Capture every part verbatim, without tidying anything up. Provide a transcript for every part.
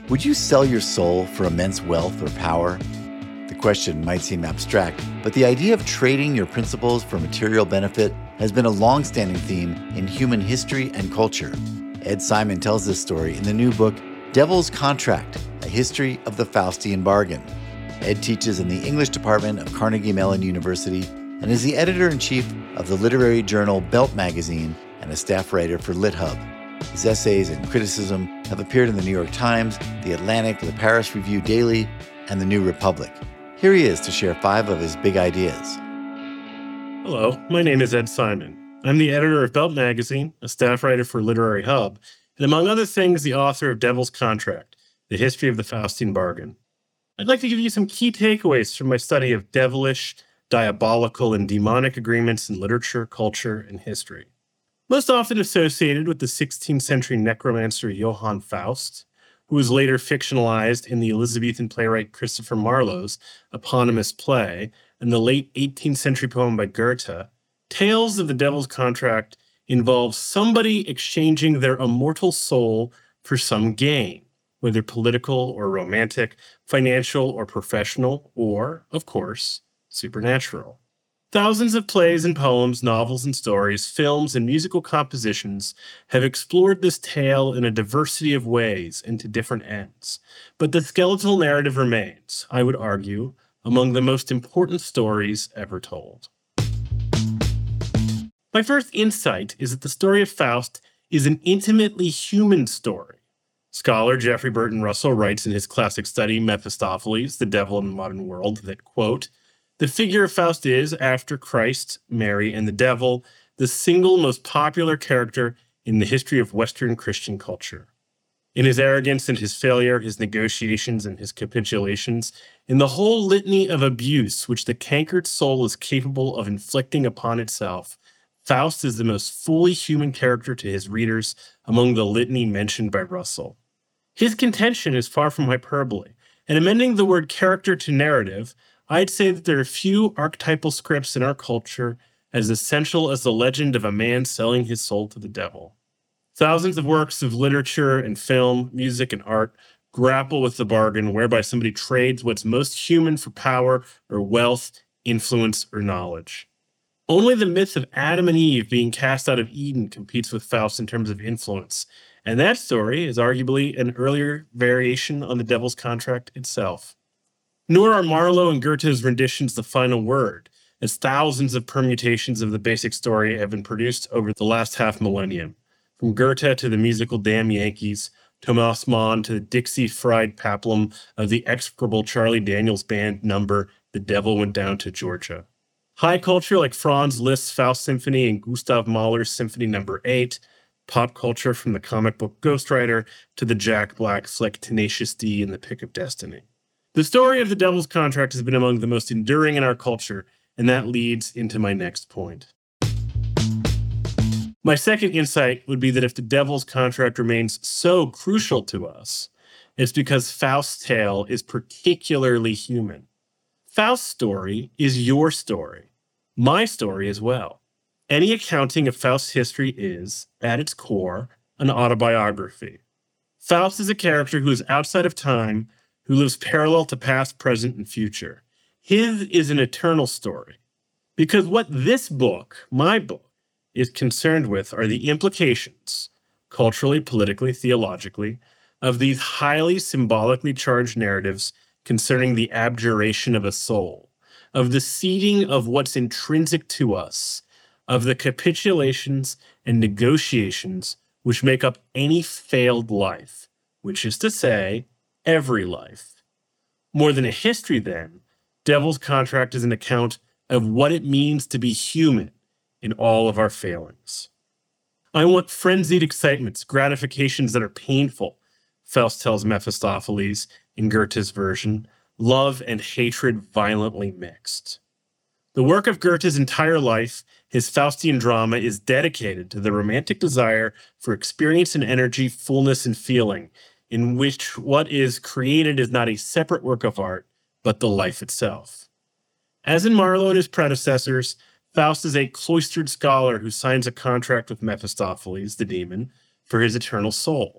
Would you sell your soul for immense wealth or power? The question might seem abstract, but the idea of trading your principles for material benefit has been a long-standing theme in human history and culture. Ed Simon tells this story in the new book, Devil's Contract, A History of the Faustian Bargain. Ed teaches in the English department of Carnegie Mellon University and is the editor-in-chief of the literary journal Belt Magazine and a staff writer for LitHub. His essays and criticism have appeared in the New York Times, The Atlantic, The Paris Review Daily, and The New Republic. Here he is to share five of his big ideas. Hello, my name is Ed Simon. I'm the editor of Belt Magazine, a staff writer for Literary Hub, and among other things, the author of Devil's Contract, The History of the Faustian Bargain. I'd like to give you some key takeaways from my study of devilish, diabolical, and demonic agreements in literature, culture, and history. Most often associated with the sixteenth century necromancer Johann Faust, who was later fictionalized in the Elizabethan playwright Christopher Marlowe's eponymous play, and the late eighteenth century poem by Goethe, Tales of the Devil's Contract involve somebody exchanging their immortal soul for some gain, whether political or romantic, financial or professional, or, of course, supernatural. Thousands of plays and poems, novels and stories, films and musical compositions have explored this tale in a diversity of ways and to different ends. But the skeletal narrative remains, I would argue, among the most important stories ever told. My first insight is that the story of Faust is an intimately human story. Scholar Jeffrey Burton Russell writes in his classic study, Mephistopheles, The Devil in the Modern World, that, quote, the figure of Faust is, after Christ, Mary, and the devil, the single most popular character in the history of Western Christian culture. In his arrogance and his failure, his negotiations and his capitulations, in the whole litany of abuse which the cankered soul is capable of inflicting upon itself, Faust is the most fully human character to his readers among the litany mentioned by Russell. His contention is far from hyperbole, and amending the word character to narrative, I'd say that there are few archetypal scripts in our culture as essential as the legend of a man selling his soul to the devil. Thousands of works of literature and film, music and art grapple with the bargain whereby somebody trades what's most human for power or wealth, influence, or knowledge. Only the myth of Adam and Eve being cast out of Eden competes with Faust in terms of influence, and that story is arguably an earlier variation on the Devil's Contract itself. Nor are Marlowe and Goethe's renditions the final word, as thousands of permutations of the basic story have been produced over the last half millennium, from Goethe to the musical Damn Yankees, Thomas Mann to the Dixie fried paplum of the execrable Charlie Daniels Band number The Devil Went Down to Georgia. High culture like Franz Liszt's Faust Symphony and Gustav Mahler's Symphony Number eight, pop culture from the comic book Ghost Rider to the Jack Black flick Tenacious D and the Pick of Destiny. The story of the Devil's Contract has been among the most enduring in our culture, and that leads into my next point. My second insight would be that if the Devil's Contract remains so crucial to us, it's because Faust's tale is particularly human. Faust's story is your story, my story as well. Any accounting of Faust's history is, at its core, an autobiography. Faust is a character who is outside of time, who lives parallel to past, present, and future. His is an eternal story. Because what this book, my book, is concerned with are the implications, culturally, politically, theologically, of these highly symbolically charged narratives concerning the abjuration of a soul, of the ceding of what's intrinsic to us, of the capitulations and negotiations which make up any failed life, which is to say, every life. More than a history, then, Devil's Contract is an account of what it means to be human in all of our failings. I want frenzied excitements, gratifications that are painful, Faust tells Mephistopheles in Goethe's version, love and hatred violently mixed. The work of Goethe's entire life, his Faustian drama, is dedicated to the romantic desire for experience and energy, fullness and feeling, in which what is created is not a separate work of art, but the life itself. As in Marlowe and his predecessors, Faust is a cloistered scholar who signs a contract with Mephistopheles, the demon, for his eternal soul.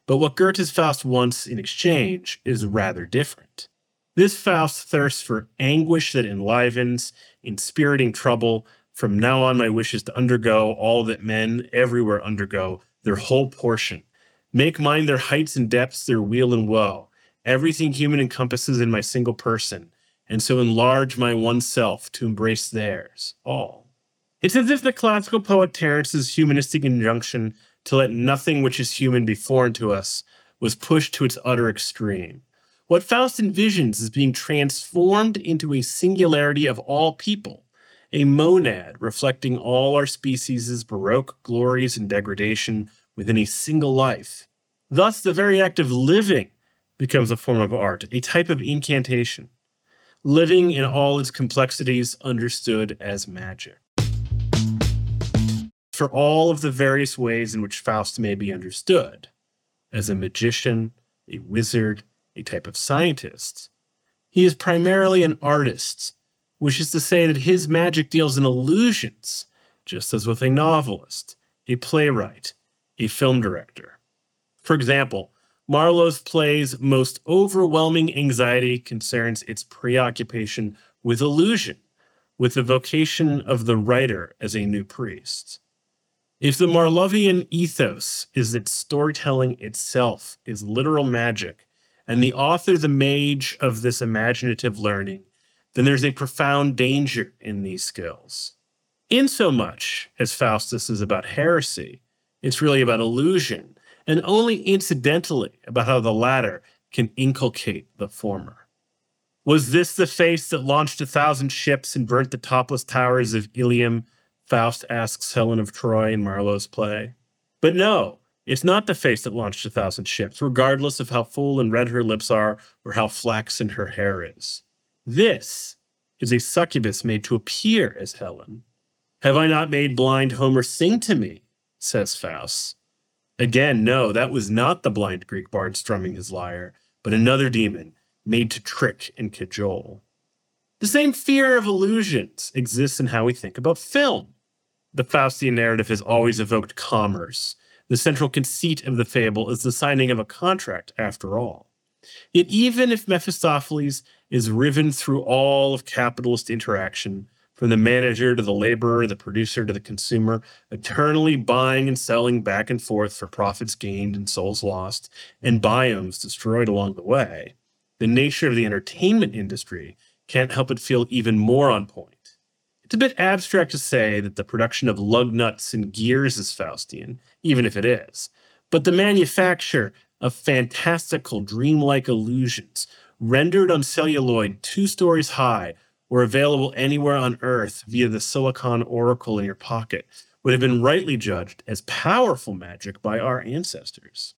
But what Goethe's Faust wants in exchange is rather different. This Faust thirsts for anguish that enlivens, inspiriting trouble. From now on, my wish is to undergo all that men everywhere undergo, their whole portion. Make mine their heights and depths, their weal and woe. Everything human encompasses in my single person, and so enlarge my one self to embrace theirs, all. It's as if the classical poet Terence's humanistic injunction to let nothing which is human be foreign to us was pushed to its utter extreme. What Faust envisions is being transformed into a singularity of all people, a monad reflecting all our species' baroque glories and degradation within a single life. Thus, the very act of living becomes a form of art, a type of incantation. Living in all its complexities understood as magic. For all of the various ways in which Faust may be understood, as a magician, a wizard, a type of scientist, he is primarily an artist, which is to say that his magic deals in illusions, just as with a novelist, a playwright, a film director. For example, Marlowe's play's most overwhelming anxiety concerns its preoccupation with illusion, with the vocation of the writer as a new priest. If the Marlowean ethos is that storytelling itself is literal magic, and the author the mage of this imaginative learning, then there's a profound danger in these skills. Insomuch as Faustus is about heresy, it's really about illusion, and only incidentally about how the latter can inculcate the former. Was this the face that launched a thousand ships and burnt the topless towers of Ilium? Faust asks Helen of Troy in Marlowe's play. But no, it's not the face that launched a thousand ships, regardless of how full and red her lips are or how flaxen her hair is. This is a succubus made to appear as Helen. Have I not made blind Homer sing to me? Says Faust. Again, no, that was not the blind Greek bard strumming his lyre, but another demon made to trick and cajole. The same fear of illusions exists in how we think about film. The Faustian narrative has always evoked commerce. The central conceit of the fable is the signing of a contract, after all. Yet even if Mephistopheles is riven through all of capitalist interaction, from the manager to the laborer, the producer to the consumer, eternally buying and selling back and forth for profits gained and souls lost, and biomes destroyed along the way, the nature of the entertainment industry can't help but feel even more on point. It's a bit abstract to say that the production of lug nuts and gears is Faustian, even if it is, but the manufacture of fantastical, dreamlike illusions rendered on celluloid two stories high or available anywhere on Earth via the silicon oracle in your pocket would have been rightly judged as powerful magic by our ancestors.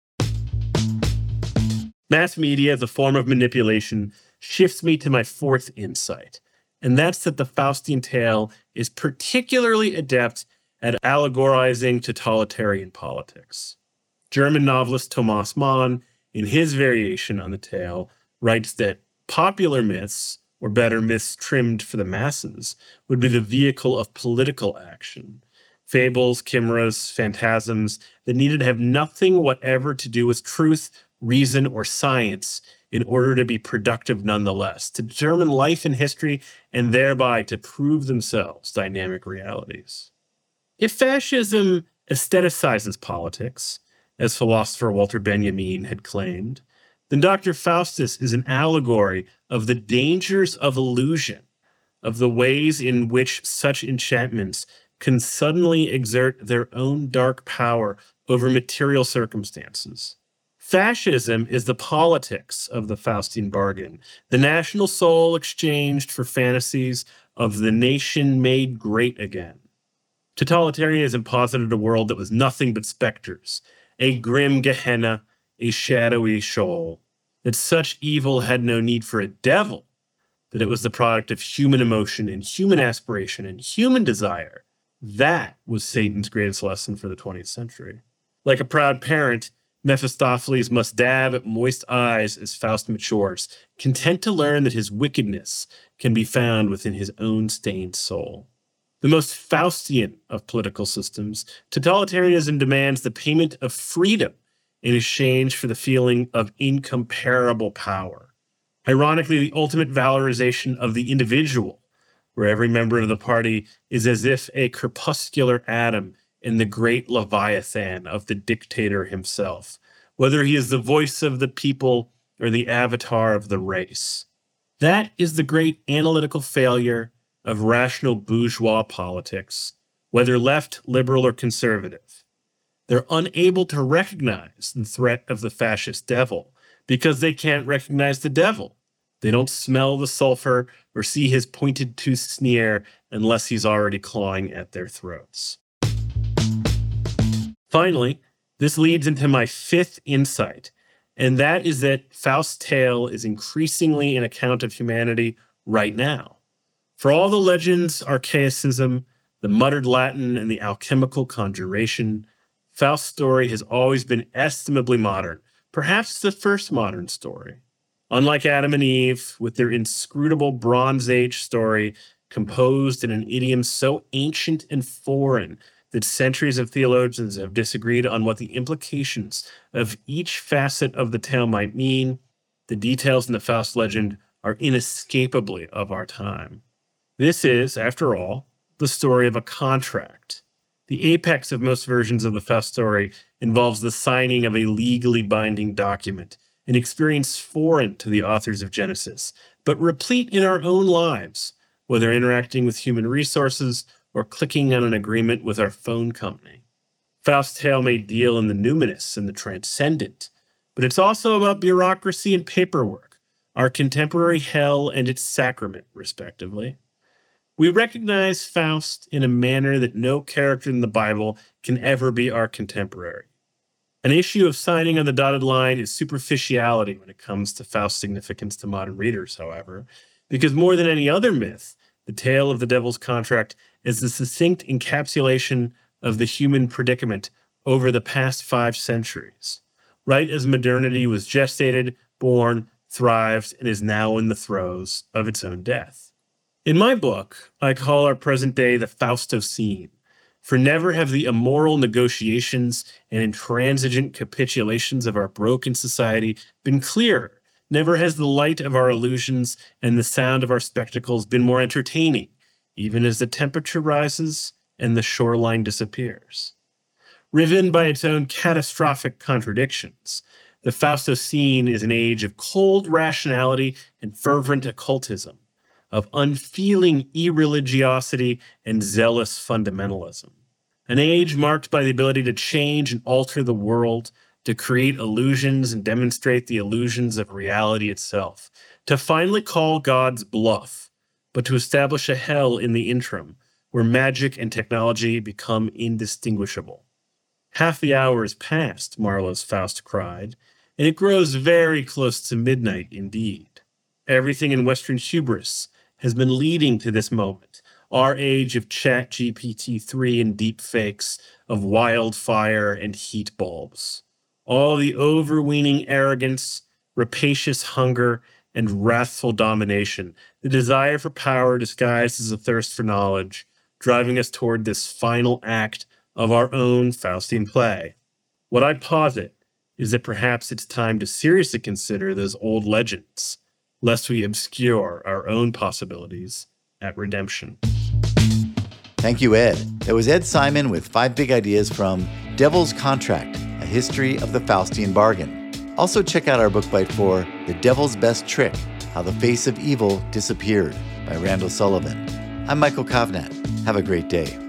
Mass media as a form of manipulation shifts me to my fourth insight, and that's that the Faustian tale is particularly adept at allegorizing totalitarian politics. German novelist Thomas Mann, in his variation on the tale, writes that popular myths, or better, myths trimmed for the masses, would be the vehicle of political action. Fables, chimeras, phantasms that needed to have nothing whatever to do with truth, reason, or science in order to be productive nonetheless, to determine life and history, and thereby to prove themselves dynamic realities. If fascism aestheticizes politics, as philosopher Walter Benjamin had claimed, then Doctor Faustus is an allegory of the dangers of illusion, of the ways in which such enchantments can suddenly exert their own dark power over material circumstances. Fascism is the politics of the Faustian bargain, the national soul exchanged for fantasies of the nation made great again. Totalitarianism posited a world that was nothing but specters, a grim Gehenna, a shadowy Sheol, that such evil had no need for a devil, that it was the product of human emotion and human aspiration and human desire. That was Satan's greatest lesson for the twentieth century. Like a proud parent, Mephistopheles must dab at moist eyes as Faust matures, content to learn that his wickedness can be found within his own stained soul. The most Faustian of political systems, totalitarianism demands the payment of freedom in exchange for the feeling of incomparable power. Ironically, the ultimate valorization of the individual, where every member of the party is as if a crepuscular atom in the great Leviathan of the dictator himself, whether he is the voice of the people or the avatar of the race. That is the great analytical failure of rational bourgeois politics, whether left, liberal, or conservative. They're unable to recognize the threat of the fascist devil because they can't recognize the devil. They don't smell the sulfur or see his pointed tooth sneer unless he's already clawing at their throats. Finally, this leads into my fifth insight, and that is that Faust's tale is increasingly an account of humanity right now. For all the legend's archaicism, the muttered Latin, and the alchemical conjuration, Faust's story has always been estimably modern, perhaps the first modern story. Unlike Adam and Eve, with their inscrutable Bronze Age story composed in an idiom so ancient and foreign that centuries of theologians have disagreed on what the implications of each facet of the tale might mean, the details in the Faust legend are inescapably of our time. This is, after all, the story of a contract. The apex of most versions of the Faust story involves the signing of a legally binding document, an experience foreign to the authors of Genesis, but replete in our own lives, whether interacting with human resources or clicking on an agreement with our phone company. Faust's tale may deal in the numinous and the transcendent, but it's also about bureaucracy and paperwork, our contemporary hell and its sacrament, respectively. We recognize Faust in a manner that no character in the Bible can ever be our contemporary. An issue of signing on the dotted line is superficiality when it comes to Faust's significance to modern readers, however, because more than any other myth, the tale of the Devil's Contract is the succinct encapsulation of the human predicament over the past five centuries, right as modernity was gestated, born, thrived, and is now in the throes of its own death. In my book, I call our present day the Faustocene, for never have the immoral negotiations and intransigent capitulations of our broken society been clearer. Never has the light of our illusions and the sound of our spectacles been more entertaining, even as the temperature rises and the shoreline disappears. Riven by its own catastrophic contradictions, the Faustocene is an age of cold rationality and fervent occultism, of unfeeling irreligiosity and zealous fundamentalism. An age marked by the ability to change and alter the world, to create illusions and demonstrate the illusions of reality itself, to finally call God's bluff, but to establish a hell in the interim, where magic and technology become indistinguishable. Half the hour is past, Marlowe's Faust cried, and it grows very close to midnight indeed. Everything in Western hubris has been leading to this moment, our age of Chat G P T three and deep fakes, of wildfire and heat bulbs. All the overweening arrogance, rapacious hunger, and wrathful domination, the desire for power disguised as a thirst for knowledge, driving us toward this final act of our own Faustian play. What I posit is that perhaps it's time to seriously consider those old legends, lest we obscure our own possibilities at redemption. Thank you, Ed. That was Ed Simon with five big ideas from Devil's Contract, A History of the Faustian Bargain. Also check out our book bite for The Devil's Best Trick, How the Face of Evil Disappeared by Randall Sullivan. I'm Michael Kovnat. Have a great day.